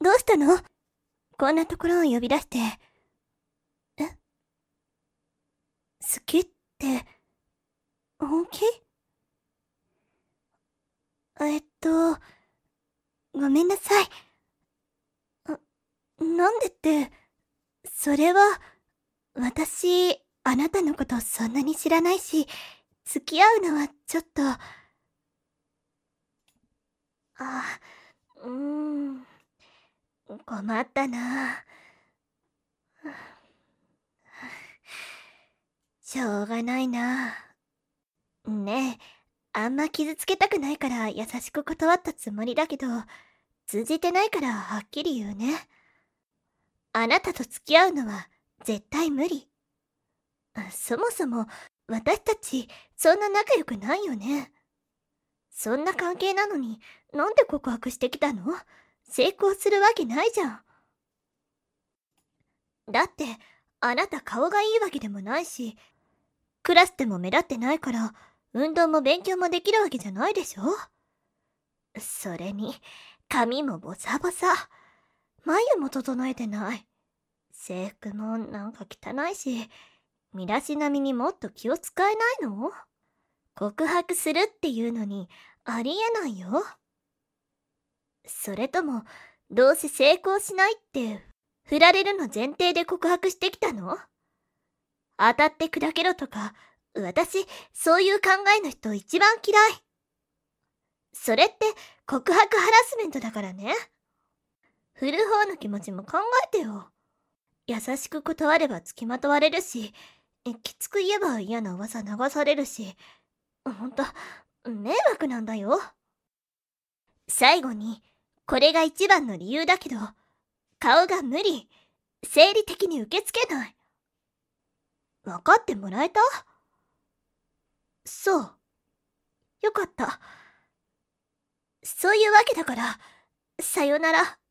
どうしたの？こんなところを呼び出して。好きって、本気？ごめんなさい。なんでって、それは、私、あなたのことそんなに知らないし、付き合うのはちょっと、うーん、困ったな。しょうがないな。ねえ、あんま傷つけたくないから優しく断ったつもりだけど、通じてないからはっきり言うね。あなたと付き合うのは絶対無理。そもそも私たちそんな仲良くないよね。そんな関係なのになんで告白してきたの？成功するわけないじゃん。だってあなた顔がいいわけでもないし、クラスでも目立ってないから運動も勉強もできるわけじゃないでしょ。それに髪もボサボサ、眉も整えてない。制服もなんか汚いし、身だしなみにもっと気を使えないの？告白するっていうのにありえないよ。それともどうせ成功しないって振られるの前提で告白してきたの？当たって砕けろとか、私そういう考えの人一番嫌い。それって告白ハラスメントだからね。振る方の気持ちも考えてよ。優しく断れば付きまとわれるし、きつく言えば嫌な噂流されるし、ほんと迷惑なんだよ。最後に、これが一番の理由だけど、顔が無理。生理的に受け付けない。分かってもらえた？そう。よかった。そういうわけだから、さよなら。